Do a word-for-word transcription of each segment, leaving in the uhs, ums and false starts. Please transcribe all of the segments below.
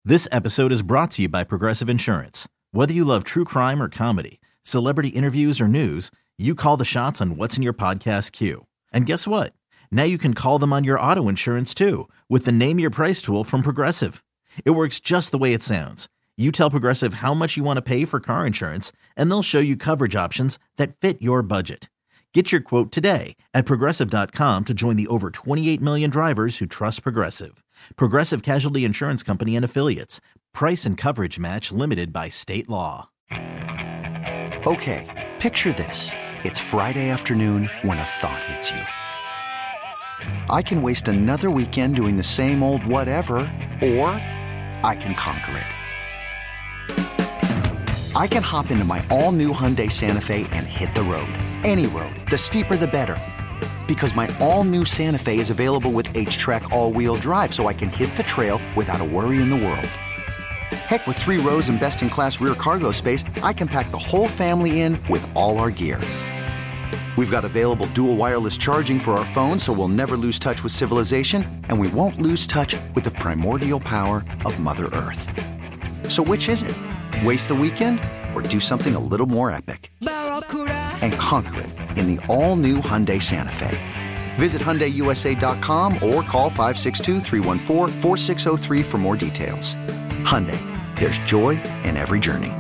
This episode is brought to you by Progressive Insurance. Whether you love true crime or comedy, celebrity interviews or news, you call the shots on what's in your podcast queue. And guess what? Now you can call them on your auto insurance too with the Name Your Price tool from Progressive. It works just the way it sounds. You tell Progressive how much you want to pay for car insurance, and they'll show you coverage options that fit your budget. Get your quote today at Progressive dot com to join the over twenty-eight million drivers who trust Progressive. Progressive Casualty Insurance Company and Affiliates. Price and coverage match limited by state law. Okay, picture this. It's Friday afternoon when a thought hits you. I can waste another weekend doing the same old whatever, or I can conquer it. I can hop into my all-new Hyundai Santa Fe and hit the road. Any road. The steeper, the better. Because my all-new Santa Fe is available with H-Track all-wheel drive, so I can hit the trail without a worry in the world. Heck, with three rows and best-in-class rear cargo space, I can pack the whole family in with all our gear. We've got available dual wireless charging for our phones, so we'll never lose touch with civilization, and we won't lose touch with the primordial power of Mother Earth. So which is it? Waste the weekend or do something a little more epic? And conquer it in the all-new Hyundai Santa Fe. Visit Hyundai U S A dot com or call five six two, three one four, four six zero three for more details. Hyundai, there's joy in every journey.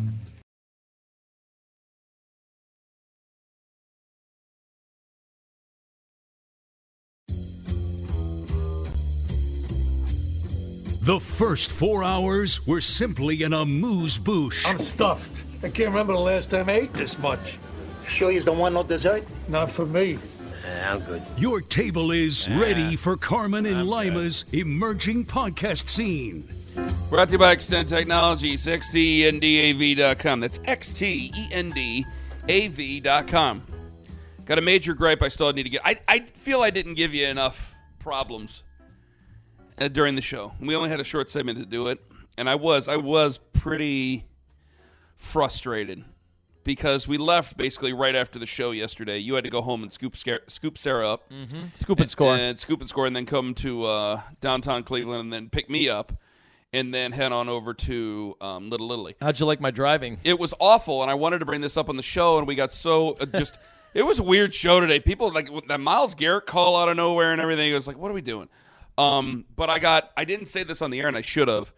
The first four hours were simply an amuse-bouche. I'm stuffed. I can't remember the last time I ate this much. Sure you don't want no dessert? Not for me. Uh, I'm good. Your table is uh, ready for Carmen and I'm Lima's good. Emerging podcast scene. Brought to you by Extend Technologies, X T E N D A V dot com. That's X T E N D A V dot com. Got a major gripe I still need to get. I, I feel I didn't give you enough problems uh, during the show. We only had a short segment to do it, and I was I was pretty frustrated because we left basically right after the show yesterday. You had to go home and scoop scare, scoop Sarah up. Mm-hmm. Scoop and score. And, and scoop and score, and then come to uh, downtown Cleveland and then pick me up. And then head on over to um, Little Italy. How'd you like my driving? It was awful, and I wanted to bring this up on the show, and we got so uh, just. It was a weird show today. People like that Myles Garrett call out of nowhere and everything. It was like, what are we doing? Um, but I got. I didn't say this on the air, and I should have.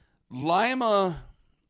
Lima,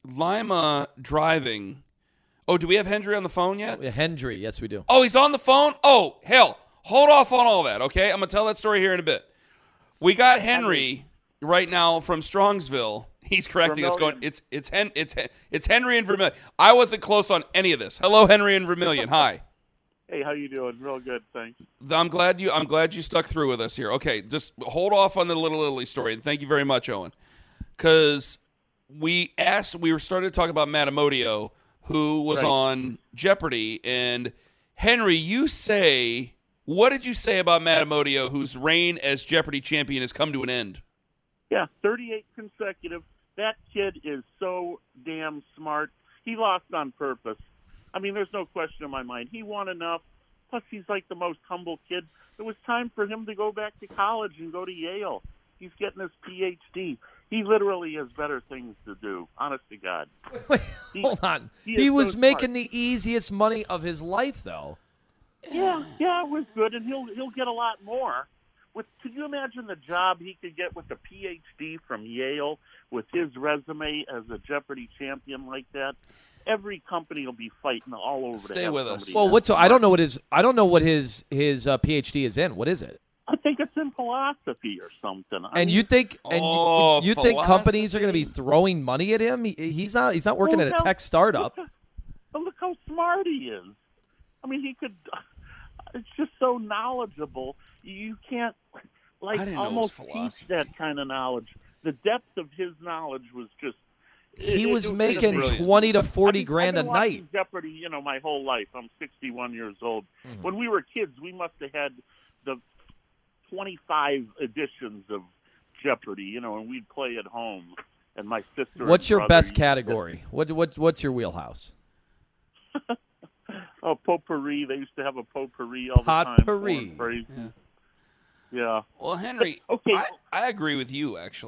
Lima driving. Oh, do we have Hendry on the phone yet? Yeah, Hendry, yes, we do. Oh, he's on the phone. Oh, hell, hold off on all that. Okay, I'm gonna tell that story here in a bit. We got Henry. Right now from Strongsville, he's correcting us, going, it's it's Hen, it's it's Henry and Vermillion. I wasn't close on any of this. Hello, Henry and Vermillion. Hi. Hey, how you doing? Real good, thanks. I'm glad you I'm glad you stuck through with us here. Okay, just hold off on the Little Italy story, and thank you very much, Owen, because we asked we were starting to talk about Matt Amodio, who was right. on Jeopardy, and Henry, you say, what did you say about Matt Amodio, whose reign as Jeopardy champion has come to an end? Yeah, thirty-eight consecutive. That kid is so damn smart. He lost on purpose. I mean, there's no question in my mind. He won enough. Plus, he's like the most humble kid. It was time for him to go back to college and go to Yale. He's getting his P H D. He literally has better things to do, honest to God. Wait, he, hold on. He, he was so making smart. the easiest money of his life, though. Yeah, yeah, it was good, and he'll he'll get a lot more. With, could you imagine the job he could get with a P H D from Yale with his resume as a Jeopardy champion like that? Every company will be fighting all over. Stay to have with us. Well, what's so, I don't know what his I don't know what his his uh, P H D is in. What is it? I think it's in philosophy or something. I and mean, you think and oh, you, you think companies are going to be throwing money at him? He, he's not he's not working well, at a now, tech startup. Look, look how smart he is. I mean, he could. It's just so knowledgeable. You can't. Like, almost teach that kind of knowledge. The depth of his knowledge was just... He it, was it, it making was twenty to forty I mean, grand I've been a night. Jeopardy, you know, my whole life. I'm sixty-one years old. Mm-hmm. When we were kids, we must have had the twenty-five editions of Jeopardy, you know, and we'd play at home. And my sister. What's your brother best category? What what what's your wheelhouse? Oh, potpourri. They used to have a potpourri all the time. Potpourri. Yeah. yeah. Well, Henry, okay. I, I agree with you, actually.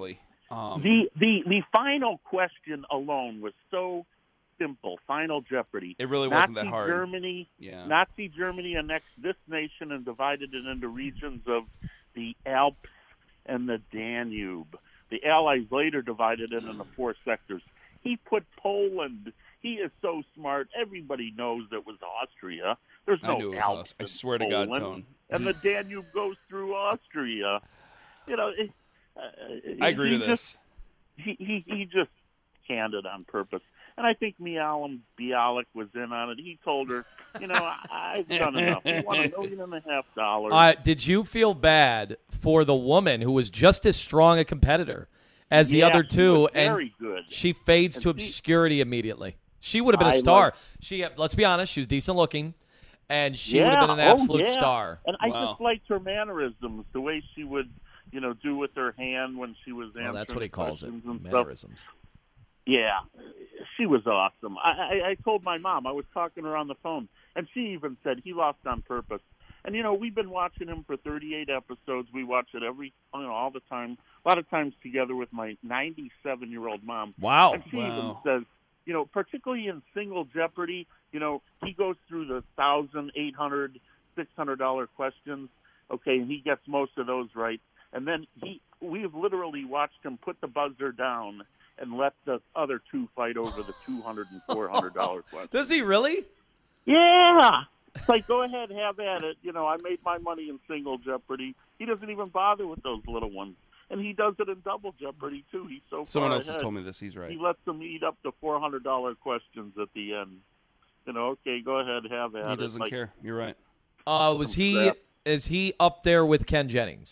Um, the the the final question alone was so simple. Final Jeopardy. It really Nazi wasn't that hard. Germany, Yeah. Nazi Germany annexed this nation and divided it into regions of the Alps and the Danube. The Allies later divided it into four sectors. He put Poland. He is so smart. Everybody knows it was Austria. There's I no knew it was Alps. Austria. I in swear to Poland. God, Tone. And the Danube goes through Austria. You know, it, uh, I agree he with just, this. He, he he just canned it on purpose. And I think Mialim Bialik was in on it. He told her, you know, I, I've done enough. We want a million and a half dollars. Uh, did you feel bad for the woman who was just as strong a competitor as the Yeah, other she two, was and very good. she fades And to she- obscurity immediately? She would have been a I star. like- She, let's be honest, she was decent looking, and she yeah. would have been an oh, absolute yeah. star. And I Wow. just liked her mannerisms, the way she would, you know, do with her hand when she was answering Well, that's what he the calls it, questions and stuff. mannerisms. Yeah, she was awesome. I, I, I told my mom, I was talking to her on the phone, and she even said he lost on purpose. And, you know, we've been watching him for thirty-eight episodes. We watch it every, you know, all the time, a lot of times together with my ninety-seven-year-old mom. Wow. And she even Wow. says, you know, particularly in Single Jeopardy, you know, he goes through the one thousand eight hundred dollars, six hundred dollars questions, okay, and he gets most of those right. And then he, we've literally watched him put the buzzer down and let the other two fight over the two hundred dollars and four hundred dollars questions. Does he really? Yeah. It's like, go ahead, have at it. You know, I made my money in Single Jeopardy. He doesn't even bother with those little ones. And he does it in Double Jeopardy, too. He's so Someone far else has ahead. told me this. He's right. He lets them eat up to four hundred dollars questions at the end. You know, okay, go ahead, have at He it. doesn't Like, care. You're right. Uh, was he? crap. Is he up there with Ken Jennings?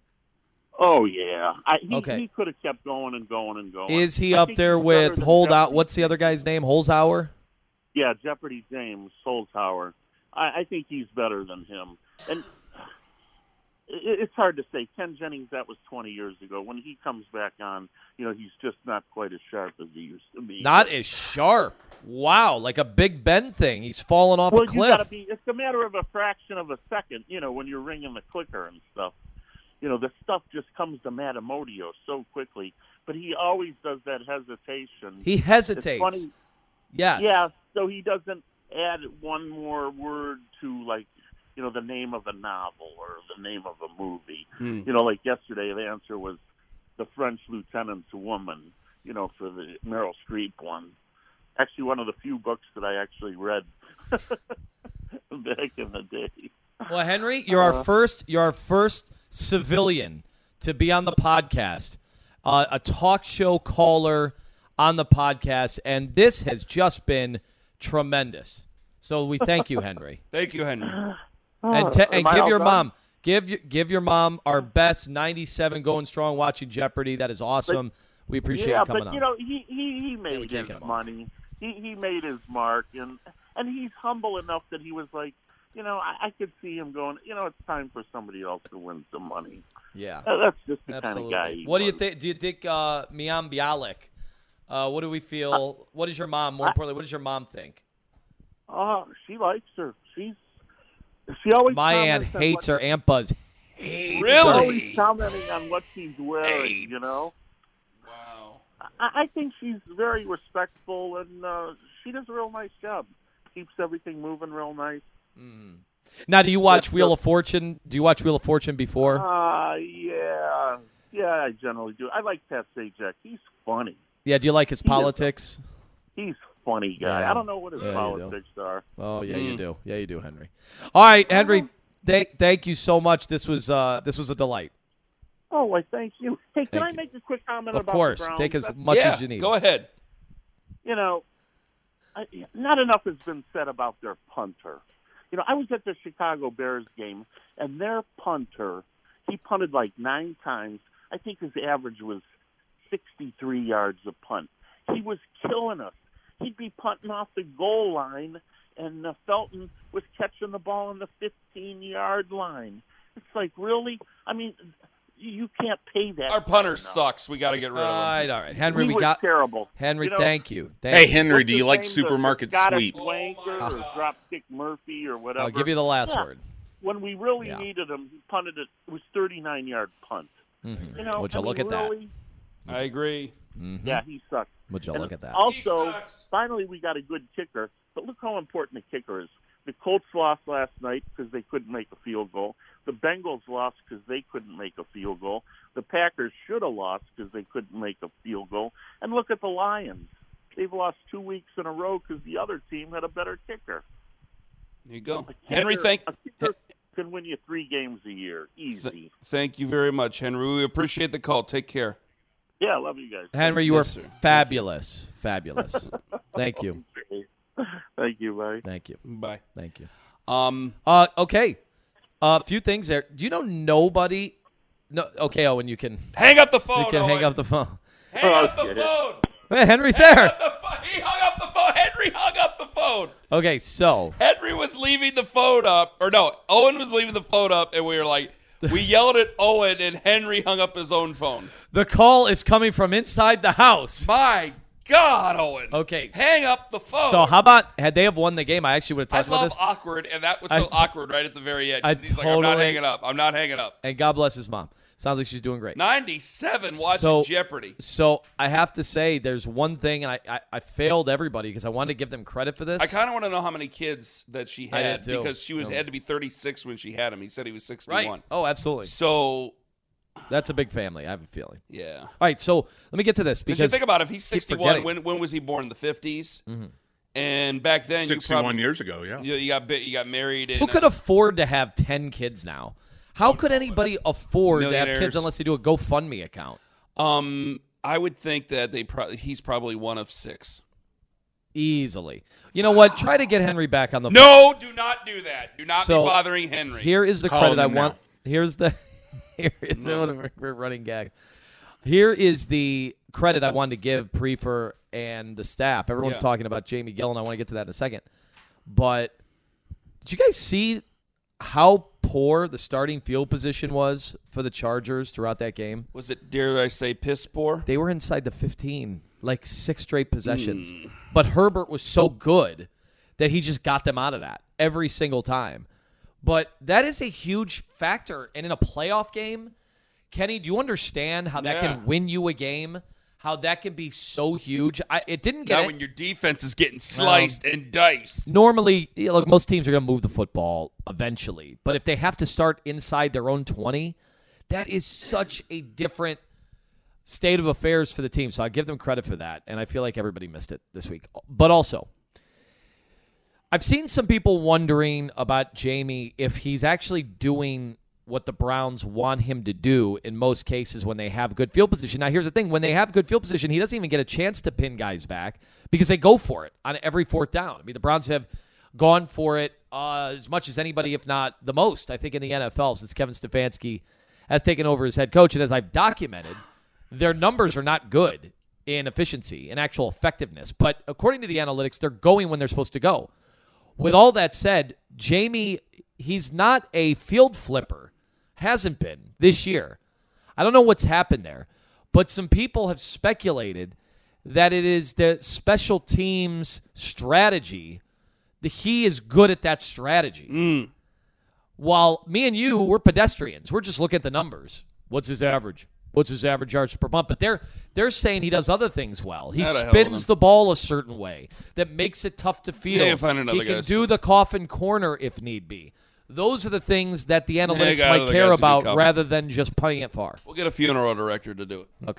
Oh, yeah. I, he, Okay. he could have kept going and going and going. Is he I up think there he's better with than Hold Out? Jeopardy. What's the other guy's name? Holzhauer? Yeah, Jeopardy James Holzhauer. I, I think he's better than him. And it, it's hard to say. Ken Jennings, that was twenty years ago. When he comes back on, you know, he's just not quite as sharp as he used to be. Not as sharp. Wow, like a Big Ben thing. He's fallen off well, a you cliff. gotta be. It's a matter of a fraction of a second. You know, when you're ringing the clicker and stuff. You know, the stuff just comes to Matamodio so quickly. But he always does that hesitation. He It's hesitates. funny. Yes. Yeah, so he doesn't add one more word to, like, you know, the name of a novel or the name of a movie. Hmm. You know, like yesterday, the answer was The French Lieutenant's Woman, you know, for the Meryl Streep one. Actually, one of the few books that I actually read back in the day. Well, Henry, you're our first. You're our first civilian to be on the podcast, uh, a talk show caller on the podcast, and this has just been tremendous. So we thank you, Henry, Thank you, Henry. and te- and Am I give all your done? mom give your give your mom our best ninety-seven going strong watching Jeopardy. That is awesome. we appreciate yeah, you coming but on. you know, he he, he we made can't his get him off. money. He he made his mark, and and he's humble enough that he was like, you know, I, I could see him going, you know, it's time for somebody else to win some money. yeah, Uh, That's just the absolutely. kind of guy. He What do you was. think? Do you think uh, Miam Bialik? Uh, what do we feel? what does your mom? More importantly, what does your mom think? Oh, she likes her. She's she always My aunt comments on hates what, her. Aunt Buzz. She's Really? always commenting on what she's wearing. You know, Wow. I, I think she's very respectful, and uh, she does a real nice job. Keeps everything moving real nice. Now, do you watch That's Wheel the- of Fortune? Do you watch Wheel of Fortune before? Uh, yeah, yeah, I generally do. I like Pat Sajak. He's funny. yeah. Do you like his he is. politics? He's a funny guy. Yeah. I don't know what his Yeah, you do. politics are. Oh yeah, Mm. you do. Yeah, you do, Henry. All right, Henry. Th- thank you so much. This was uh, this was a delight. Oh, well, thank you. Hey, can Thank I you. make a quick comment Of about course, the Browns? take as That's- much yeah, as you need. go ahead. You know, I, not enough has been said about their punter. You know, I was at the Chicago Bears game, and their punter, he punted like nine times. I think his average was sixty-three yards a punt. He was killing us. He'd be punting off the goal line, and uh, Felton was catching the ball on the fifteen-yard line. It's like, really? I mean, you can't pay that. Our punter enough. sucks. We got to get rid All of him. right, all right, Henry. He we was got terrible. Henry. You know, thank you. Thank Hey, you. Henry, What's do his you like name? The- Supermarket the Scottish Sweep? Wanker or Dropkick Murphy or whatever. I'll give you the last Yeah. word. When we really Yeah. needed him, he punted it. It was thirty-nine yard punt. Mhm. You know, Would you I look mean, at that? really, I agree. Mm-hmm. Yeah, he sucks. Would you And look at that? Also, finally, we got a good kicker. But look how important the kicker is. The Colts lost last night because they couldn't make a field goal. The Bengals lost because they couldn't make a field goal. The Packers should have lost because they couldn't make a field goal. And look at the Lions. They've lost two weeks in a row because the other team had a better kicker. There you go. A kicker, Henry, thank a kicker can win you three games a year. Easy. th- Thank you very much, Henry. We appreciate the call. Take care. Yeah, I love you guys. Henry, you Yes, were sir. fabulous. Fabulous. Thank you. Thank you, buddy. Thank you. Bye. Thank you. Um, Uh, okay. A uh, few things there. Do you know nobody? No. Okay, Owen, you can hang up the phone. you can hang Owen. up the phone. Hang up the Okay. phone. Hey, Henry's Hang there. up the phone. He hung up the phone. Henry hung up the phone. Okay, so Henry was leaving the phone up, or no, Owen was leaving the phone up, and we were like, we yelled at Owen, and Henry hung up his own phone. the call is coming from inside the house. My God, Owen. Okay. Hang up the phone. So how about had they have won the game? I actually would I have talked about love this. awkward, and that was I so t- awkward right at the very end. 'cause I He's like, I'm not totally- hanging up. I'm not hanging up. And God bless his mom. Sounds like she's doing great. ninety-seven watching So- Jeopardy. So I have to say, there's one thing, and I I, I failed everybody because I wanted to give them credit for this. I kind of want to know how many kids that she I had did too. because she was No. had to be thirty-six when she had him. He said he was sixty-one. right. Oh, absolutely. So, That's a big family. I have a feeling. yeah. All right, so let me get to this Because you because think about it, if he's keep sixty-one, forgetting. when when was he born? In the fifties? Mm-hmm. And back then, you sixty-one probably, years ago, yeah. You, you got bit, you got married. And, who could afford to have ten kids now? How could anybody afford to have Millionaires. kids unless they do a GoFundMe account? Um, I would think that they pro- he's probably one of six. Easily. You know what? Try to get Henry back on the phone. No, do not do that. Do not So, be bothering Henry. Here is the Call credit him I now. want. Here's the here is the we're running gag. Here is the credit I wanted to give Prefer and the staff. Everyone's Yeah. talking about Jamie Gillen. I want to get to that in a second. But did you guys see how poor the starting field position was for the Chargers throughout that game? Was it, dare I say, piss poor? They were inside the fifteen, like six straight possessions. Hmm. But Herbert was so good that he just got them out of that every single time. But that is a huge factor. And in a playoff game, Kenny, do you understand how that Yeah. can win you a game? How that can be so huge? I, it didn't get Now it. when your defense is getting sliced and diced. Normally, you know, look, most teams are going to move the football eventually. But if they have to start inside their own twenty, that is such a different state of affairs for the team. So I give them credit for that. And I feel like everybody missed it this week. But also, I've seen some people wondering about Jamie if he's actually doing what the Browns want him to do in most cases when they have good field position. Now, here's the thing. When they have good field position, he doesn't even get a chance to pin guys back because they go for it on every fourth down. I mean, the Browns have gone for it uh, as much as anybody, if not the most, I think, in the N F L since Kevin Stefanski has taken over as head coach. And as I've documented, their numbers are not good in efficiency and actual effectiveness. But according to the analytics, they're going when they're supposed to go. With all that said, Jamie, he's not a field flipper. Hasn't been this year. I don't know what's happened there, but some people have speculated that it is the special teams strategy, that he is good at that strategy. Mm. While me and you, we're pedestrians. We're just looking at the numbers. What's his average? What's his average yards per month? But they're they're saying he does other things well. He Not a hell of them. spins the ball a certain way that makes it tough to field. Yeah, find another he guy can to do spin. the coffin corner if need be. Those are the things that the analytics got might other care guys to do about coffin. rather than just punting it far. We'll get a funeral director to do it. Okay.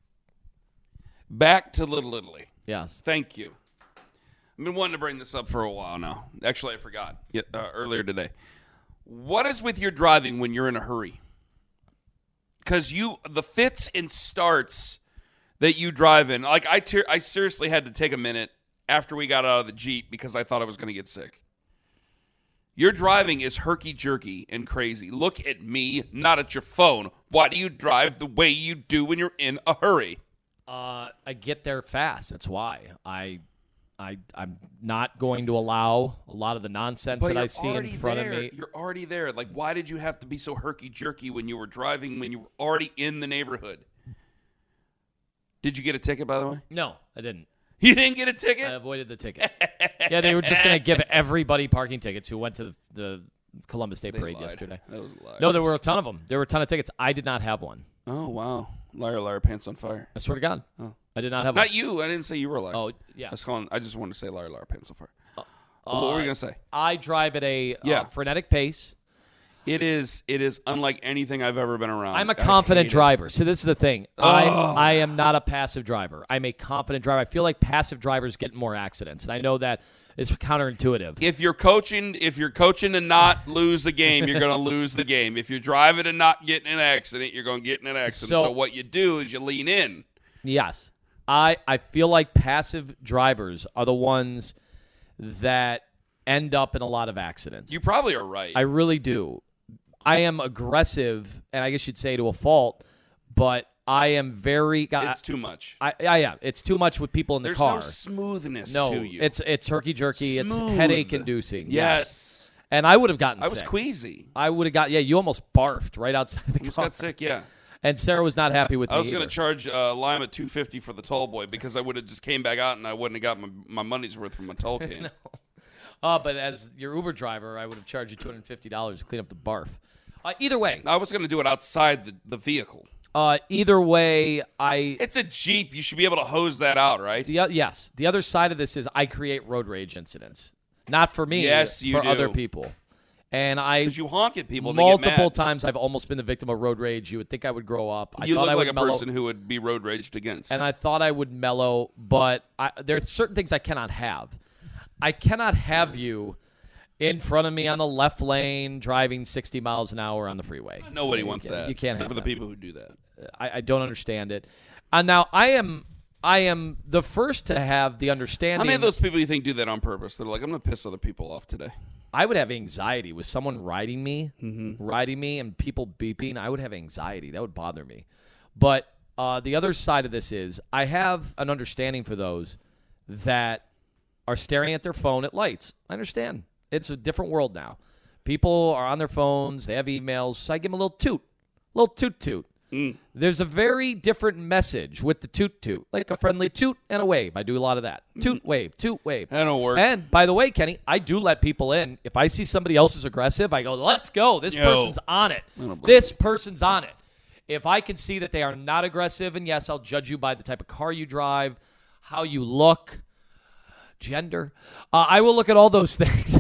Back to Little Italy. Yes. Thank you. I've been wanting to bring this up for a while now. Actually, I forgot yeah, uh, earlier today. What is with your driving when you're in a hurry? Because you, the fits and starts that you drive in, like I, ter- I seriously had to take a minute after we got out of the Jeep because I thought I was going to get sick. Your driving is herky-jerky and crazy. Look at me, not at your phone. Why do you drive the way you do when you're in a hurry? Uh, I get there fast. That's why. I, I, I'm not going to allow a lot of the nonsense But that I you're see in already front there. of me. You're already there. Like, why did you have to be so herky-jerky when you were driving, when you were already in the neighborhood? Did you get a ticket, by the way? No, I didn't. You didn't get a ticket? I avoided the ticket. Yeah, they were just going to give everybody parking tickets who went to the, the Columbus Day They Parade lied. yesterday. That was lies. No, there were a ton of them. There were a ton of tickets. I did not have one. Oh, wow. Liar, liar, pants on fire. I swear to God. Oh. I did not have Not one. you. I didn't say you were a liar. Oh, yeah. I was calling, I just wanted to say liar, liar, pants on fire. Uh, what were you going to say? I drive at a Yeah. uh, frenetic pace. It is It is unlike anything I've ever been around. I'm a I confident hate it. driver. So this is the thing. Oh. I I am not a passive driver. I'm a confident driver. I feel like passive drivers get in more accidents, and I know that is counterintuitive. If you're coaching, if you're coaching to not lose the game, you're going to lose the game. If you're driving and not getting in an accident, you're going to get in an accident. So- So, what you do is you lean in. Yes. I, I feel like passive drivers are the ones that end up in a lot of accidents. You probably are right. I really do. I am aggressive, and I guess you'd say to a fault, but I am very. it's too much. I, I yeah, it's too much with people in the There's car. no smoothness no, to you. it's it's herky jerky. Smooth. It's headache inducing. Yes. And I would have gotten I sick. was queasy. I would have got yeah. You almost barfed right outside the Almost car. got sick, yeah. And Sarah was not happy with I me. was going either. to charge uh, Lima two fifty for the toll boy because I would have just came back out and I wouldn't have got my, my money's worth from a toll cane. no. Oh, but as your Uber driver, I would have charged you two hundred fifty dollars to clean up the barf. Uh, either way, I was going to do it outside the, the vehicle. uh, either way, I It's a Jeep. You should be able to hose that out, right? the, uh, yes. The other side of this is I create road rage incidents, not for me, Yes, you for do. other people. And I Because you honk at people and they get multiple mad. times I've almost been the victim of road rage. You would think I would grow up. I You thought look I would like a mellow, person who would be road raged against. and I thought I would mellow, but I, there are certain things I cannot have. I cannot have you in front of me on the left lane driving sixty miles an hour on the freeway. Nobody You wants can't- that. You can't except have for the that. people who do that. I, I don't understand it. And now I am I am the first to have the understanding. How many of those people you think do that on purpose? They're like, I'm going to piss other people off today. I would have anxiety with someone riding me, Mm-hmm. riding me, and people beeping. I would have anxiety. That would bother me. But uh, the other side of this is I have an understanding for those that are staring at their phone at lights. I understand. It's a different world now. People are on their phones. They have emails. So I give them a little toot, a little toot toot. Mm. There's a very different message with the toot toot, like a friendly toot and a wave. I do a lot of that. Toot, wave, toot, wave. That don't work. And by the way, Kenny, I do let people in. If I see somebody else is aggressive, I go, let's go. This Yo. person's on it. I don't believe This person's on it. If I can see that they are not aggressive, and yes, I'll judge you by the type of car you drive, how you look, gender. Uh, I will look at all those things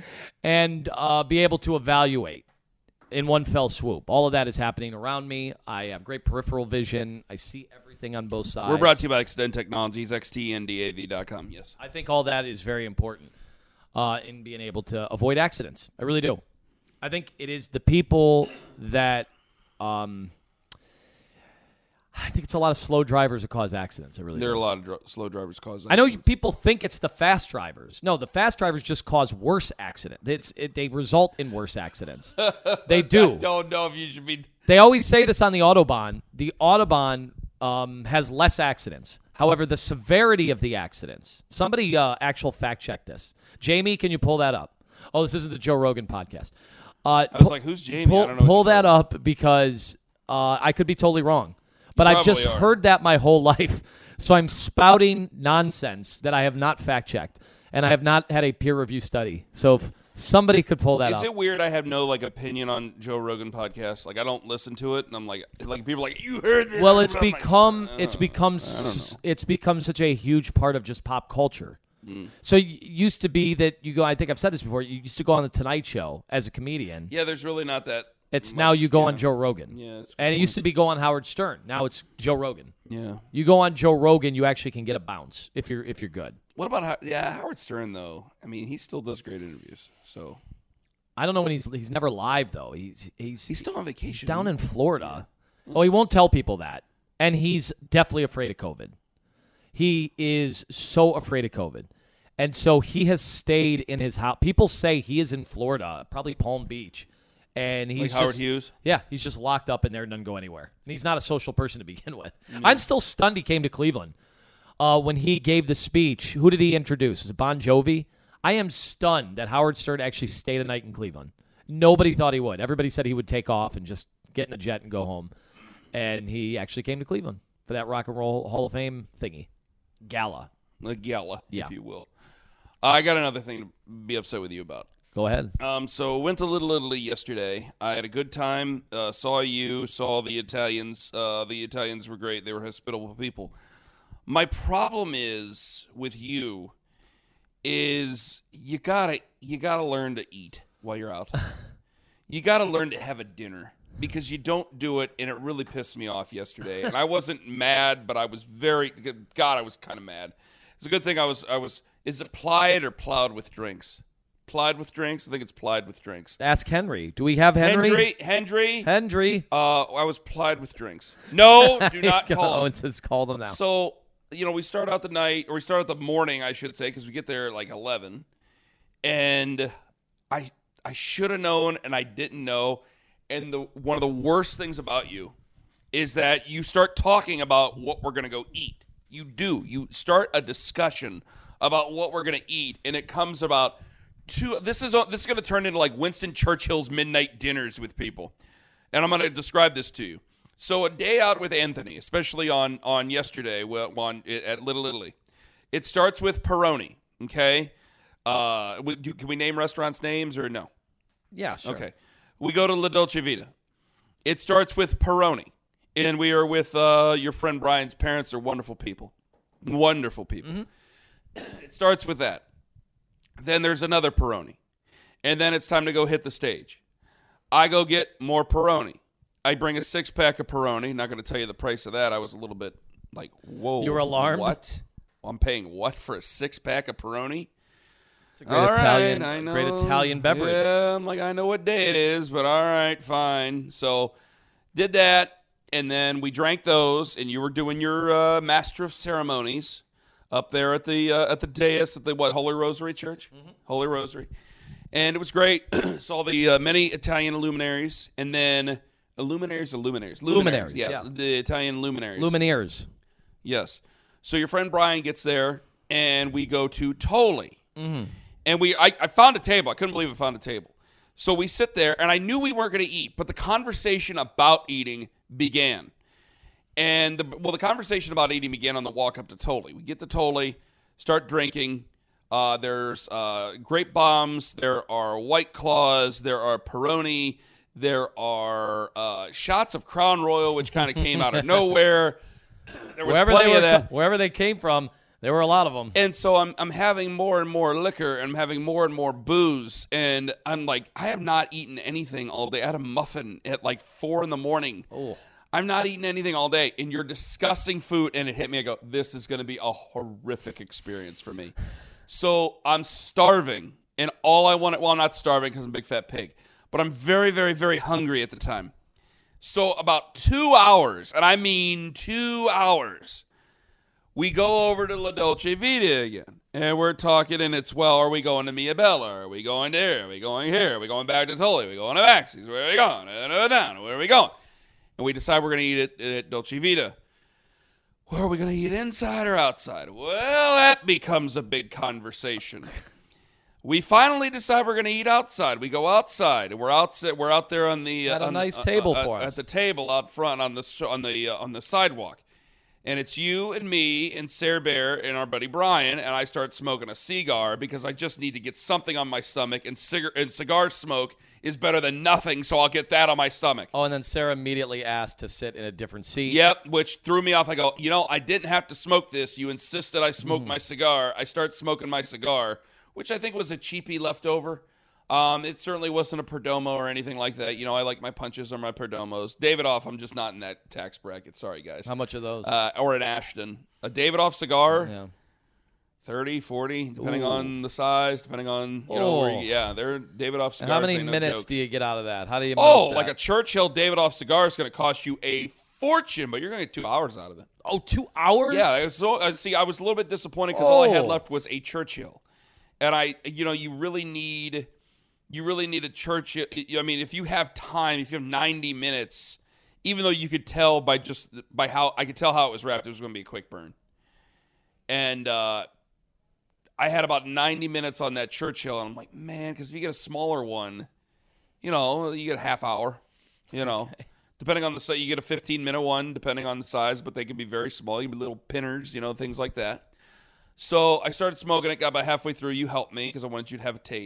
and uh, be able to evaluate in one fell swoop. All of that is happening around me. I have great peripheral vision. I see everything on both sides. We're brought to you by Extend Technologies, X T N D A V dot com. Yes. I think all that is very important uh, in being able to avoid accidents. I really do. I think it is the people that um, I think it's a lot of slow drivers that cause accidents. I really There are do. a lot of dr- slow drivers causing I know you, accidents. people think it's the fast drivers. No, the fast drivers just cause worse accidents. It's it, they result in worse accidents. They do. I don't know if you should be. They always say this on the Autobahn. The Autobahn um, has less accidents. However, the severity of the accidents. Somebody uh, actual fact check this. Jamie, can you pull that up? Oh, this isn't the Joe Rogan podcast. Uh, I was like, who's Jamie? Pull, I don't know. pull what you're that up because uh, I could be totally wrong. But I've just probably are. heard that my whole life. So I'm spouting nonsense that I have not fact checked. And I have not had a peer review study. So if somebody could pull that Is up. it weird I have no like opinion on Joe Rogan podcast? Like I don't listen to it, and I'm like, like people are like, you heard this? Well, it's I'm like, become "Oh, it's become I don't s- know." it's become such a huge part of just pop culture. Mm. So it used to be that you go. I think I've said this before. You used to go on the Tonight Show as a comedian. Yeah, there's really not that. It's much, now you go yeah. on Joe Rogan. Yeah, it's and it used to be go on Howard Stern. Now it's Joe Rogan. Yeah. You go on Joe Rogan, you actually can get a bounce if you're if you're good. What about How- yeah Howard Stern though? I mean, he still does great interviews. So I don't know when he's he's never live though. He's he's he's still on vacation. down in Florida. Oh, he won't tell people that. And he's definitely afraid of COVID. He is so afraid of COVID. And so he has stayed in his house. People say he is in Florida, probably Palm Beach. And he's Like Howard just, Hughes? Yeah, he's just locked up in there and doesn't go anywhere. And he's not a social person to begin with. I'm still stunned he came to Cleveland. Uh, when he gave the speech, who did he introduce? Was it Bon Jovi? I am stunned that Howard Stern actually stayed a night in Cleveland. Nobody thought he would. Everybody said he would take off and just get in a jet and go home. And he actually came to Cleveland for that Rock and Roll Hall of Fame thingy. Gala. A gala, Yeah. if you will. Uh, I got another thing to be upset with you about. Go ahead. Um, so went to Little Italy yesterday. I had a good time. Uh, saw you. Saw the Italians. Uh, the Italians were great. They were hospitable people. My problem is with you is you gotta you gotta learn to eat while you're out. You gotta learn to have a dinner because you don't do it, and it really pissed me off yesterday. And I wasn't mad, but I was very God. I was kind of mad. It's a good thing I was I was. Is it plied or plowed with drinks? Plied with drinks? I think it's plied with drinks. Ask Henry. Do we have Henry? Henry. Henry. Henry. Uh, I was plied with drinks. No, do not call Oh, him. it says call them now. So, you know, we start out the night, or we start out the morning, I should say, because we get there at like eleven. And I I should have known, and I didn't know. And the one of the worst things about you is that you start talking about what we're going to go eat. You do. You start a discussion about what we're going to eat, and it comes about two. This is this is going to turn into like Winston Churchill's midnight dinners with people, and I'm going to describe this to you. So a day out with Anthony, especially on on yesterday on at Little Italy, it starts with Peroni. Okay, uh, can we name restaurants' names or no? Yeah, sure. Okay, we go to La Dolce Vita. It starts with Peroni, and we are with uh, your friend Brian's parents. Are wonderful people, wonderful people. Mm-hmm. It starts with that. Then there's another Peroni. And then it's time to go hit the stage. I go get more Peroni. I bring a six-pack of Peroni. Not going to tell you the price of that. I was a little bit like, whoa. You were alarmed? What? I'm paying what for a six-pack of Peroni? It's a great all Italian, right, I know. great Italian beverage. Yeah, I'm like, I know what day it is, but all right, fine. So did that, and then we drank those, and you were doing your uh, Master of Ceremonies up there at the uh, at the dais at the what Holy Rosary Church, mm-hmm. Holy Rosary, and it was great. Saw the uh, many Italian luminaries, and then uh, luminaries or luminaries, luminaries, yeah, yeah, the Italian luminaries, lumineers, yes. So your friend Brian gets there, and we go to Tolly, mm-hmm. and we I, I found a table. I couldn't believe I found a table. So we sit there, and I knew we weren't going to eat, but the conversation about eating began. And, the, well, the conversation about eating began on the walk up to Tolly. We get to Tolly, start drinking. Uh, there's uh, grape bombs. There are White Claws. There are Peroni. There are uh, shots of Crown Royal, which kind of came out of nowhere. There was wherever plenty they were, of that. Wherever they came from, there were a lot of them. And so I'm I'm having more and more liquor, and I'm having more and more booze. And I'm like, I have not eaten anything all day. I had a muffin at like four in the morning. Oh. I'm not eating anything all day, and you're discussing food, and it hit me. I go, this is going to be a horrific experience for me. So I'm starving, and all I wanted, well, I'm not starving because I'm a big fat pig, but I'm very, very, very hungry at the time. So about two hours, and I mean two hours, we go over to La Dolce Vita again, and we're talking, and it's, well, are we going to Mia Bella? Are we going there? Are we going here? Are we going back to Tolly? Are we going to Maxie's? Where are we going? Down. Where are we going? And we decide we're going to eat it at Dolce Vita. Where are we going to eat, inside or outside? Well, that becomes a big conversation. We finally decide we're going to eat outside. We go outside, and we're outside. We're out there on the Got uh, a on, nice uh, table uh, for at us the table out front on the on the uh, on the sidewalk, and it's you and me and Sarah Bear and our buddy Brian. And I start smoking a cigar because I just need to get something on my stomach, and cigar and cigar smoke is better than nothing, so I'll get that on my stomach. Oh, and then Sarah immediately asked to sit in a different seat. Yep, which threw me off. I go, you know, I didn't have to smoke this. You insisted I smoke Mm. my cigar. I start smoking my cigar, which I think was a cheapie leftover. Um, it certainly wasn't a Perdomo or anything like that. You know, I like my punches or my Perdomos. Davidoff, I'm just not in that tax bracket. Sorry, guys. How much are those? Uh, or an Ashton. A Davidoff cigar, yeah. thirty, forty, depending Ooh. on the size, depending on, you know, where Oh. you, yeah, they're Davidoff cigars. And how many ain't no minutes jokes. do you get out of that? How do you Oh, milk like that? a Churchill Davidoff cigar is going to cost you a fortune, but you're going to get two hours out of it. Oh, two hours? Yeah, it was so, uh, see, I was a little bit disappointed because all I had Oh. left was a Churchill. And I, you know, you really need, you really need a Churchill. I mean, if you have time, if you have ninety minutes, even though you could tell by just, by how, I could tell how it was wrapped, it was going to be a quick burn. And uh, I had about ninety minutes on that Churchill, and I'm like, man, because if you get a smaller one, you know, you get a half hour, you know. Okay. Depending on the size, you get a fifteen-minute one, depending on the size, but they can be very small. You can be little pinners, you know, things like that. So I started smoking it, got about halfway through. You helped me because I wanted you to have a taste.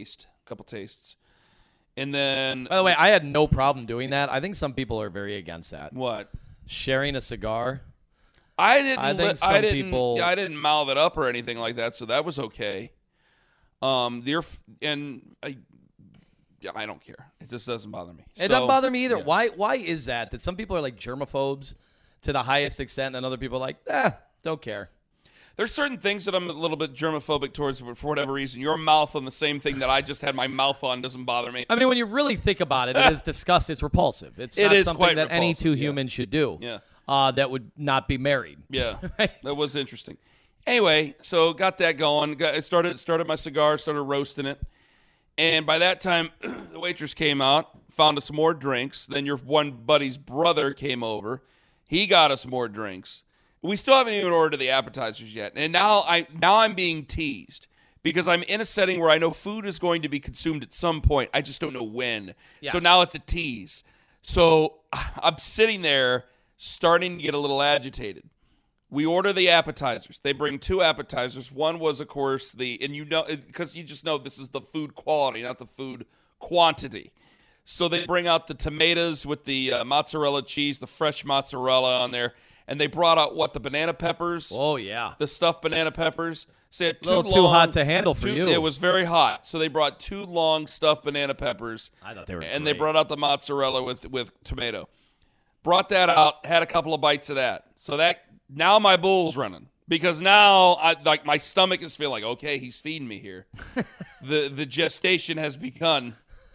couple tastes. And then... By the way, I had no problem doing that. I think some people are very against that. What? Sharing a cigar. I didn't. I think li- some I didn't, people... I didn't mouth it up or anything like that, so that was okay. Um, the and I, I don't care. It just doesn't bother me. It so, doesn't bother me either. Yeah. Why? Why is that? That some people are like germaphobes to the highest extent, and other people are like, eh, don't care. There's certain things that I'm a little bit germophobic towards, but for whatever reason, your mouth on the same thing that I just had my mouth on doesn't bother me. I mean, when you really think about it, it is disgusting. It's repulsive. It's It not is something quite that any repulsive, two yeah. humans should do. Yeah. Uh, that would not be married. Yeah, Right? that was interesting. Anyway, so got that going. Got, I started started my cigar, started roasting it, and by that time, the waitress came out, found us some more drinks. Then your one buddy's brother came over. He got us more drinks. We still haven't even ordered the appetizers yet, and now I now I'm being teased because I'm in a setting where I know food is going to be consumed at some point. I just don't know when. Yes. So now it's a tease. So I'm sitting there starting to get a little agitated. We order the appetizers. They bring two appetizers. One was, of course, the, and you know, because you just know this is the food quality, not the food quantity. So they bring out the tomatoes with the uh, mozzarella cheese, the fresh mozzarella on there. And they brought out, what, the banana peppers? Oh, yeah. The stuffed banana peppers. So they had A two little long, too hot to handle for two- you. It was very hot. So they brought two long stuffed banana peppers. I thought they were And great. they brought out the mozzarella with, with tomato. Brought that out, had a couple of bites of that. So that, now my bull's running. Because now, I like my stomach is feeling like, okay, he's feeding me here. the The gestation has begun.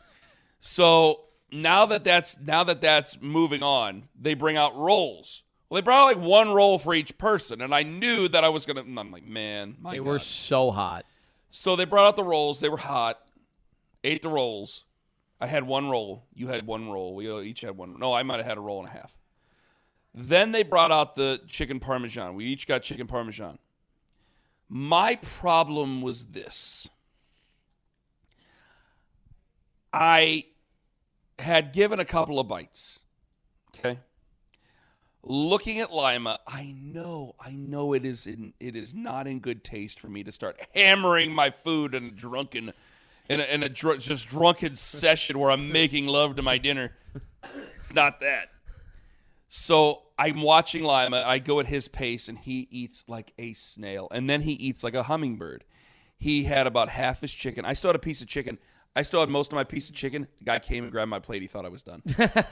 So now that that's now that that's moving on, they bring out rolls. Well, they brought out like one roll for each person, and I knew that I was gonna. I'm like, man, my They God. were so hot. So they brought out the rolls. They were hot. Ate the rolls. I had one roll. You had one roll. We each had one. No, I might have had a roll and a half. Then they brought out the chicken parmesan. We each got chicken parmesan. My problem was this. I had given a couple of bites. Okay? Looking at Lima, I know, I know it is in, it is not in good taste for me to start hammering my food in a drunken, in a, in a dr- just drunken session where I'm making love to my dinner. It's not that. So I'm watching Lima. I go at his pace, and he eats like a snail, and then he eats like a hummingbird. He had about half his chicken. I still had a piece of chicken. I still had most of my piece of chicken. The guy came and grabbed my plate. He thought I was done.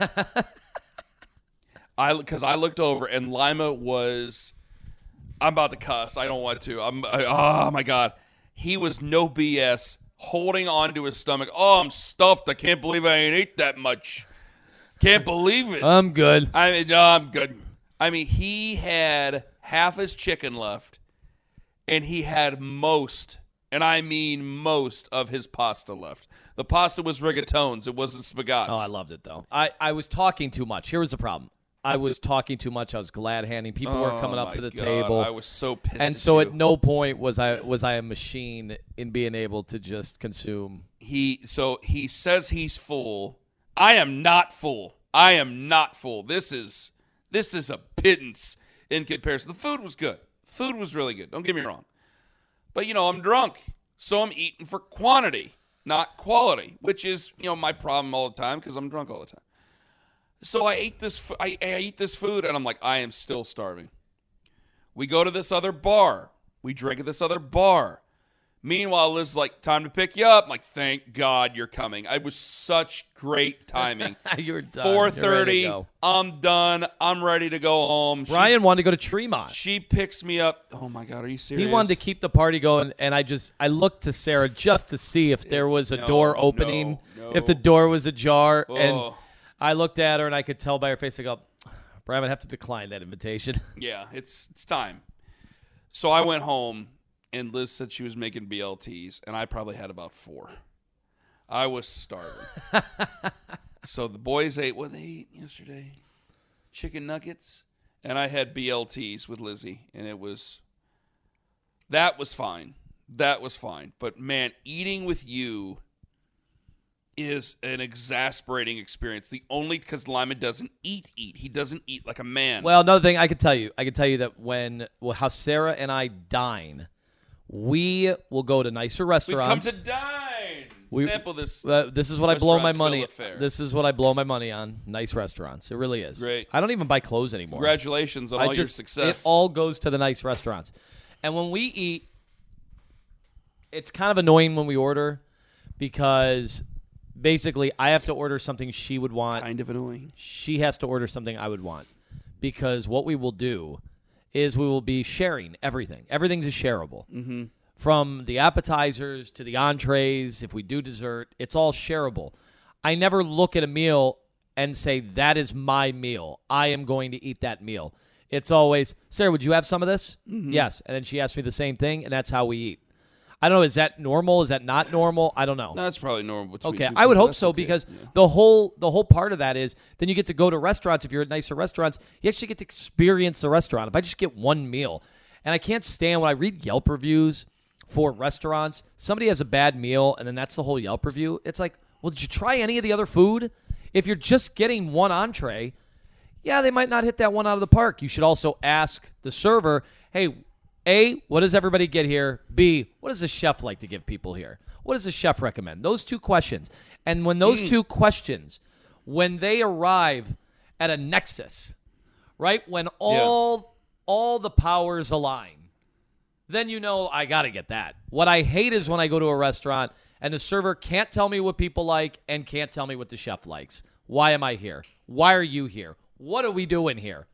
I because I looked over and Lima was, I'm about to cuss. I don't want to. I'm. I, oh my God, he was no B S, holding on to his stomach. Oh, I'm stuffed. I can't believe I ain't ate that much. Can't believe it. I'm good. I mean, no, I'm good. I mean, he had half his chicken left, and he had most, and I mean most, of his pasta left. The pasta was rigatones. It wasn't spaghetti. Oh, I loved it, though. I, I was talking too much. Here was the problem. I was talking too much. I was glad-handing. People weren't coming up my to the God, table. I was so pissed And at so you. at no point was I was I a machine in being able to just consume. He so he says he's full. I am not full. I am not full. This is this is a pittance in comparison. The food was good. Food was really good. Don't get me wrong. But you know, I'm drunk, so I'm eating for quantity, not quality, which is, you know, my problem all the time because I'm drunk all the time. So I ate this I, I eat this food and I'm like, I am still starving. We go to this other bar. We drink at this other bar. Meanwhile, Liz is like, time to pick you up. I'm like, thank God you're coming. It was such great timing. You're done. four You're ready to thirty, go. I'm done. I'm ready to go home. She, Brian wanted to go to Tremont. she picks me up. Oh, my God, are you serious? He wanted to keep the party going, and I just I looked to Sarah just to see if there was a no, door opening, no, if the no. door was ajar, Oh. and I looked at her and I could tell by her face. I go, Brian, I'd have to decline that invitation. Yeah, it's it's time. So I went home, and Liz said she was making B L Ts, and I probably had about four. I was starving. So the boys ate what they ate yesterday, chicken nuggets, and I had B L Ts with Lizzie, and it was, that was fine. That was fine. But, man, eating with you is an exasperating experience. The only, because Lyman doesn't eat, eat. He doesn't eat like a man. Well, another thing I could tell you, I could tell you that when well, how Sarah and I dine, we will go to nicer We've come restaurants. to dine. We, Sample this. Uh, this is what I blow my restaurant's money. bill of fare. This is what I blow my money on. Nice restaurants. It really is. Great. I don't even buy clothes anymore. Congratulations on I all your just, success. It all goes to the nice restaurants. And when we eat, it's kind of annoying when we order because basically I have to order something she would want. Kind of annoying. She has to order something I would want because what we will do is we will be sharing everything. Everything's a shareable. Mm-hmm. From the appetizers to the entrees, if we do dessert, it's all shareable. I never look at a meal and say, that is my meal. I am going to eat that meal. It's always, Sarah, would you have some of this? Mm-hmm. Yes. And then she asks me the same thing, and that's how we eat. I don't know. Is that normal? Is that not normal? I don't know. That's probably normal. Okay, I would hope so okay. because yeah. the whole the whole part of that is then you get to go to restaurants. If you're at nicer restaurants, you actually get to experience the restaurant. If I just get one meal, and I can't stand when I read Yelp reviews for restaurants, somebody has a bad meal, and then that's the whole Yelp review. It's like, well, did you try any of the other food? If you're just getting one entree, yeah, they might not hit that one out of the park. You should also ask the server, hey, A, what does everybody get here? B, what does the chef like to give people here? What does the chef recommend? Those two questions. And when those mm. two questions, when they arrive at a nexus, right, when all yeah. all the powers align, then you know I got to get that. What I hate is when I go to a restaurant and the server can't tell me what people like and can't tell me what the chef likes. Why am I here? Why are you here? What are we doing here?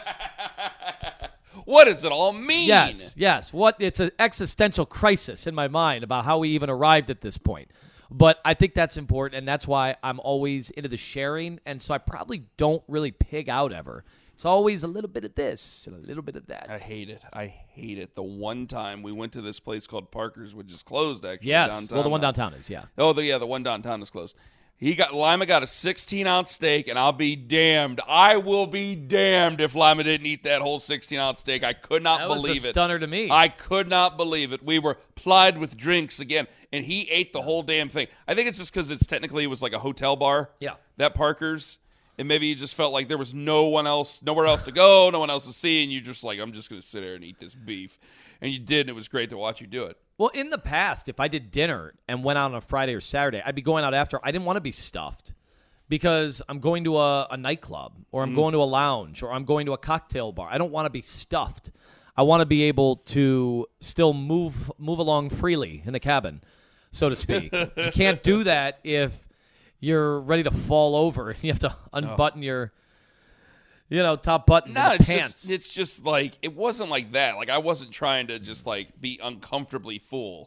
What does it all mean? Yes, yes. What it's an existential crisis in my mind about how we even arrived at this point. But I think that's important, and that's why I'm always into the sharing, and so I probably don't really pig out ever. It's always a little bit of this and a little bit of that. I hate it. I hate it. The one time we went to this place called Parker's, which is closed, actually. Yes. Downtown Well, the one now. downtown is, yeah. Oh, the, yeah, the one downtown is closed. He got Lima got a sixteen-ounce steak, and I'll be damned. I will be damned if Lima didn't eat that whole sixteen-ounce steak. I could not that was believe a it. stunner to me. I could not believe it. We were plied with drinks again, and he ate the whole damn thing. I think it's just because it's technically it was like a hotel bar. Yeah. That Parker's. And maybe you just felt like there was no one else, nowhere else to go, no one else to see, and you just like, I'm just going to sit there and eat this beef. And you did, and it was great to watch you do it. Well, in the past, if I did dinner and went out on a Friday or Saturday, I'd be going out after. I didn't want to be stuffed because I'm going to a, a nightclub or I'm mm-hmm. going to a lounge or I'm going to a cocktail bar. I don't want to be stuffed. I want to be able to still move move along freely in the cabin, so to speak. You can't do that if you're ready to fall over and you have to unbutton oh. your, you know, top button no, of the it's pants. Just, it's just like, it wasn't like that. Like, I wasn't trying to just, like, be uncomfortably full.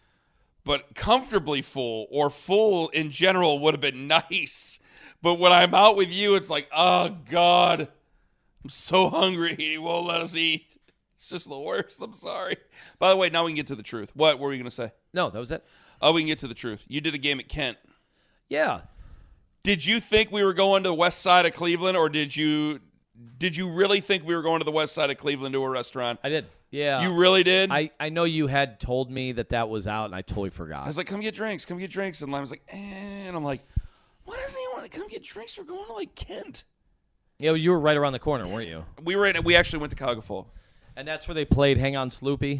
But comfortably full or full in general would have been nice. But when I'm out with you, it's like, oh, God, I'm so hungry. He won't let us eat. It's just the worst. I'm sorry. By the way, now we can get to the truth. What were you going to say? No, that was it. Oh, we can get to the truth. You did a game at Kent. Yeah. Did you think we were going to the west side of Cleveland, or did you did you really think we were going to the west side of Cleveland to a restaurant? I did. Yeah. You really did? I, I know you had told me that that was out, and I totally forgot. I was like, come get drinks, come get drinks. And I was like, eh. And I'm like, what does he want to come get drinks? We're going to, like, Kent. Yeah, well, you were right around the corner, weren't you? We were. In, we actually went to Cuyahoga Falls. And that's where they played Hang On Sloopy?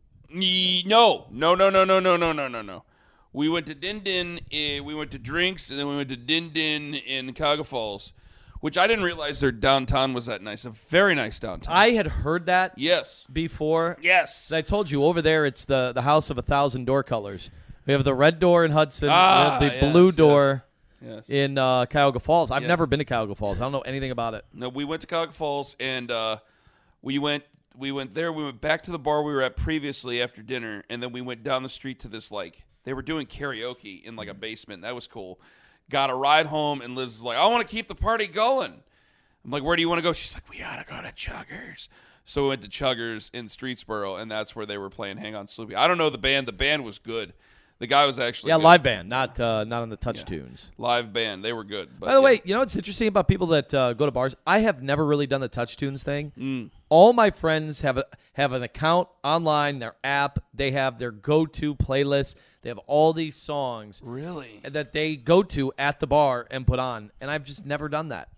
No. No, no, no, no, no, no, no, no, no. We went to Din Din, uh, we went to drinks, and then we went to Din Din in Cuyahoga Falls, which I didn't realize their downtown was that nice. A very nice downtown. I had heard that yes. before. Yes. I told you, over there, it's the, the house of a thousand door colors. We have the red door in Hudson. Ah, we have the yes, blue yes, door yes. in uh, Cuyahoga Falls. I've yes. never been to Cuyahoga Falls. I don't know anything about it. No, we went to Cuyahoga Falls, and uh, we went we went there. We went back to the bar we were at previously after dinner, and then we went down the street to this, like, they were doing karaoke in, like, a basement. That was cool. Got a ride home, and Liz was like, I want to keep the party going. I'm like, where do you want to go? She's like, we got to go to Chuggers. So we went to Chuggers in Streetsboro, and that's where they were playing Hang On Sloopy. I don't know the band. The band was good. The guy was actually Yeah, good. live band, not uh, not on the touch yeah. tunes. Live band. They were good. But, By the yeah. way, you know what's interesting about people that uh, go to bars? I have never really done the touch tunes thing. Mm. All my friends have a, have an account online, their app. They have their go-to playlist. They have all these songs really that they go to at the bar and put on, and I've just never done that.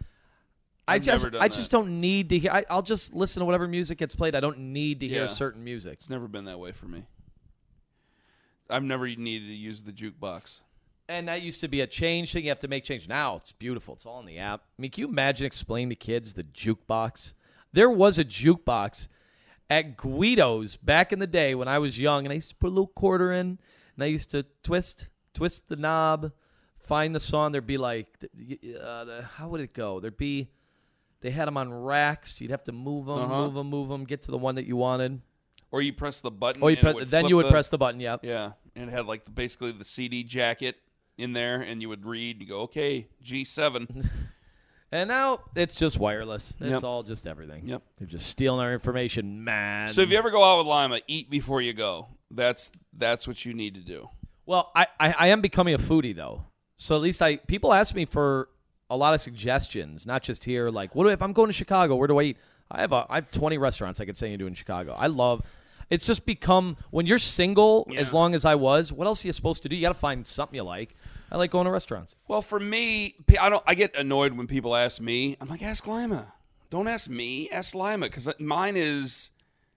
I I've just never done I that. just don't need to hear. I, I'll just listen to whatever music gets played. I don't need to Yeah. hear certain music. It's never been that way for me. I've never needed to use the jukebox. And that used to be a change thing. You have to make change. Now it's beautiful. It's all in the app. I mean, can you imagine explaining to kids the jukebox? There was a jukebox at Guido's back in the day when I was young, and I used to put a little quarter in, and I used to twist, twist the knob, find the song. There'd be like, uh, the, how would it go? There'd be, they had them on racks. You'd have to move them, Uh-huh. move them, move them, get to the one that you wanted. Or you press the button. Or you and pre- it would then flip you would the, press the button. Yep. Yeah, and it had like the, basically the C D jacket in there, and you would read. You go, okay, G seven. And now it's just wireless. It's Yep. all just everything. Yep. They're just stealing our information, man. So if you ever go out with Lima, eat before you go. That's that's what you need to do. Well, I, I, I am becoming a foodie, though. So at least I people ask me for a lot of suggestions, not just here. Like, what do, if I'm going to Chicago, where do I eat? I have a, I have twenty restaurants I could say you do in Chicago. I love. It's just become when you're single, Yeah. as long as I was. What else are you supposed to do? You got to find something you like. I like going to restaurants. Well, for me, I don't. I get annoyed when people ask me. I'm like, ask Lima. Don't ask me. Ask Lima, because mine is.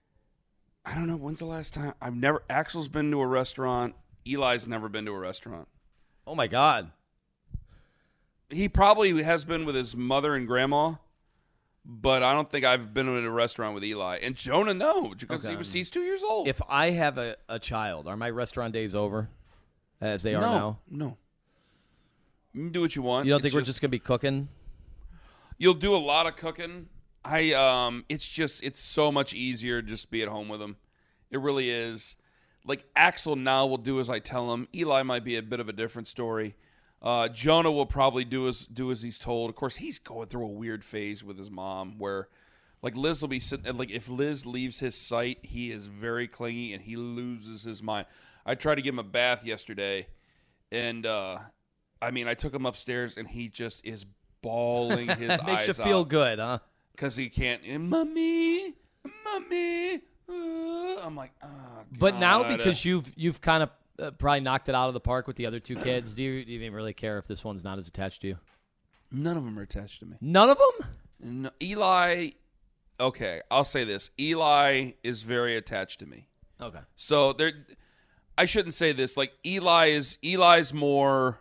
I don't know. When's the last time I've never? Axel's been to a restaurant. Eli's never been to a restaurant. Oh my God. He probably has been with his mother and grandma, but I don't think I've been in a restaurant with Eli. And Jonah, no, because Okay. he was he's two years old. If I have a, a child, are my restaurant days over, as they are no, now? no. You can do what you want. You don't It's think we're just- just gonna be cooking? You'll do a lot of cooking. I um, it's just it's so much easier to just be at home with him. It really is. Like Axel now will do as I tell him. Eli might be a bit of a different story. Uh, Jonah will probably do as do as he's told. Of course, he's going through a weird phase with his mom where, like Liz will be sitting. Like if Liz leaves his sight, he is very clingy and he loses his mind. I tried to give him a bath yesterday, and uh, I mean I took him upstairs and he just is bawling his It makes eyes you feel out. good, huh? Because he can't, mommy, mommy. Uh, I'm like, oh, God. But now because you've you've kind of uh, probably knocked it out of the park with the other two kids, do you, do you even really care if this one's not as attached to you? None of them are attached to me. None of them? No, Eli, okay, I'll say this. Eli is very attached to me. Okay. So there, I shouldn't say this. Like Eli is, Eli's more,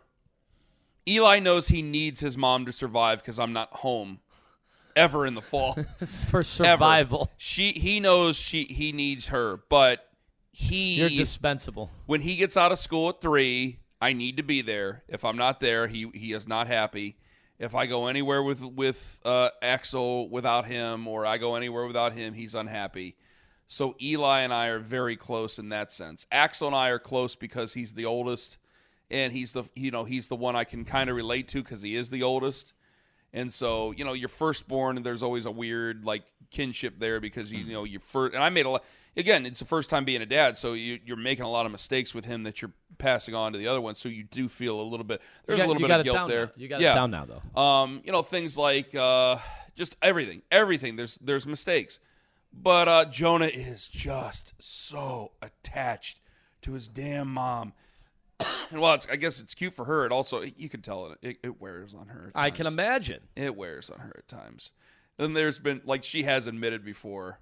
Eli knows he needs his mom to survive because I'm not home ever in the fall. It's for survival. Ever. She, he knows she, he needs her, but he, You're dispensable. when he gets out of school at three, I need to be there. If I'm not there, he he is not happy. If I go anywhere with with uh, Axel without him, or I go anywhere without him, he's unhappy. So Eli and I are very close in that sense. Axel and I are close because he's the oldest, and he's the you know he's the one I can kind of relate to because he is the oldest. And so, you know, your firstborn, there's always a weird, like, kinship there because, you, you know, your first, and I made a lot, again, it's the first time being a dad, so you, you're making a lot of mistakes with him that you're passing on to the other one, so you do feel a little bit, there's got- a little you bit got of it guilt down there. now. You got yeah. it down now, though. Um, you know, things like uh, just everything, everything, there's there's mistakes. But uh, Jonah is just so attached to his damn mom. And while it's, I guess it's cute for her, it also, you can tell it, it, it wears on her at I can times. imagine. It wears on her at times. And there's been, like, she has admitted before.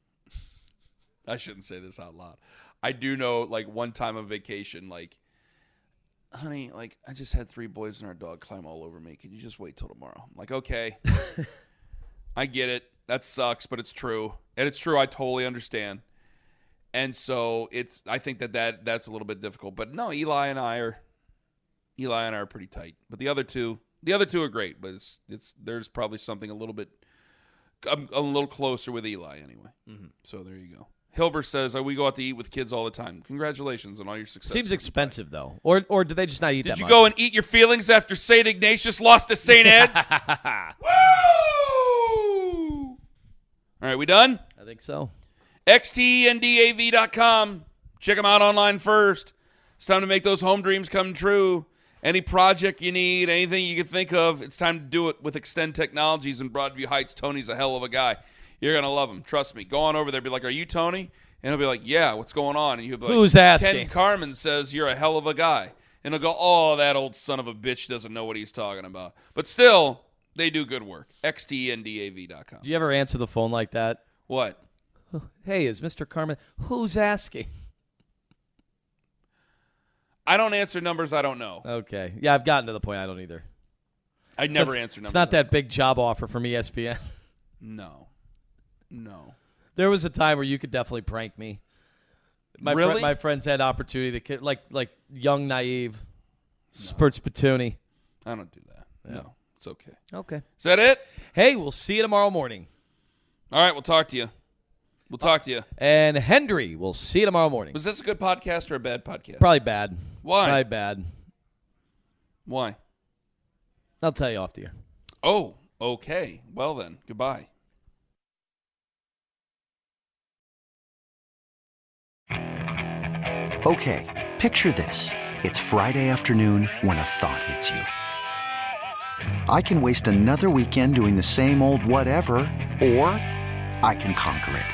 I shouldn't say this out loud. I do know, like, one time on vacation, like, honey, like, I just had three boys and our dog climb all over me. Can you just wait till tomorrow? I'm like, okay. I get it. That sucks, but it's true. And it's true. I totally understand. And so it's, I think that, that that's a little bit difficult. But no, Eli and I are, Eli and I are pretty tight. But the other two, the other two are great. But it's, it's there's probably something a little bit, I'm a little closer with Eli anyway. Mm-hmm. So there you go. Hilbert says, oh, we go out to eat with kids all the time. Congratulations on all your success. Seems expensive, though. Or or do they just not eat Did that you much? go and eat your feelings after Saint Ignatius lost to Saint Ed's? Woo! All right, we done? I think so. X T N D A V dot com. Check them out online first. It's time to make those home dreams come true. Any project you need, anything you can think of, it's time to do it with Extend Technologies in Broadview Heights. Tony's a hell of a guy. You're going to love him. Trust me. Go on over there. Be like, are you Tony? And he'll be like, yeah, what's going on? And you'll be like, Who's asking? Ken Carmen says you're a hell of a guy. And he'll go, oh, that old son of a bitch doesn't know what he's talking about. But still, they do good work. X T N D A V dot com. Do you ever answer the phone like that? What? Hey, is Mister Carmen? Who's asking? I don't answer numbers I don't know. Okay. Yeah, I've gotten to the point I don't either. I never so answer numbers. It's not that big job offer from E S P N. No. No. There was a time where you could definitely prank me. My really? Fr- my friends had opportunity to, like, like young, naive, no. Spurt Spittoon. I don't do that. Yeah. No. It's okay. Okay. Is that it? Hey, we'll see you tomorrow morning. All right, we'll talk to you. We'll talk to you. And Hendry, we'll see you tomorrow morning. Was this a good podcast or a bad podcast? Probably bad. Why? Probably bad. Why? I'll tell you off the air. Oh, okay. Well then, goodbye. Okay, picture this. It's Friday afternoon when a thought hits you. I can waste another weekend doing the same old whatever, or I can conquer it.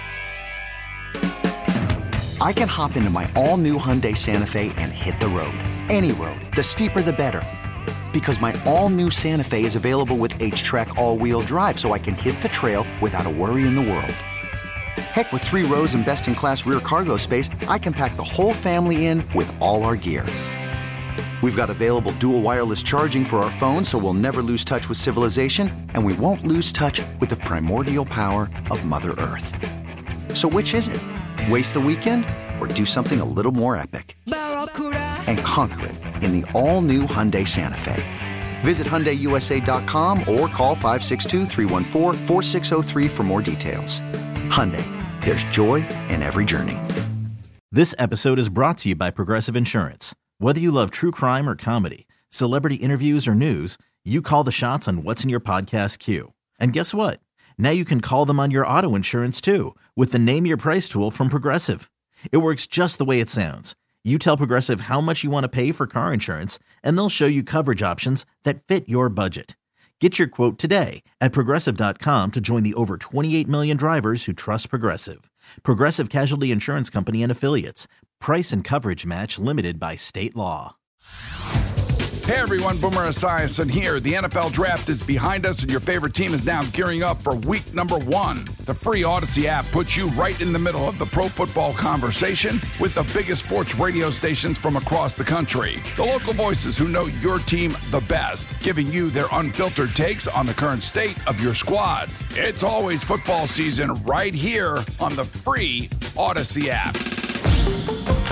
I can hop into my all-new Hyundai Santa Fe and hit the road. Any road. The steeper, the better. Because my all-new Santa Fe is available with H-Track all-wheel drive, so I can hit the trail without a worry in the world. Heck, with three rows and best-in-class rear cargo space, I can pack the whole family in with all our gear. We've got available dual wireless charging for our phones, so we'll never lose touch with civilization, and we won't lose touch with the primordial power of Mother Earth. So which is it? Waste the weekend or do something a little more epic? And conquer it in the all-new Hyundai Santa Fe. Visit Hyundai U S A dot com or call five six two, three one four, four six zero three for more details. Hyundai, there's joy in every journey. This episode is brought to you by Progressive Insurance. Whether you love true crime or comedy, celebrity interviews or news, you call the shots on what's in your podcast queue. And guess what? Now you can call them on your auto insurance too with the Name Your Price tool from Progressive. It works just the way it sounds. You tell Progressive how much you want to pay for car insurance, and they'll show you coverage options that fit your budget. Get your quote today at Progressive dot com to join the over twenty-eight million drivers who trust Progressive. Progressive Casualty Insurance Company and Affiliates. Price and coverage match limited by state law. Hey everyone, Boomer Esiason here. The N F L Draft is behind us and your favorite team is now gearing up for week number one. The free Odyssey app puts you right in the middle of the pro football conversation with the biggest sports radio stations from across the country. The local voices who know your team the best, giving you their unfiltered takes on the current state of your squad. It's always football season right here on the free Odyssey app.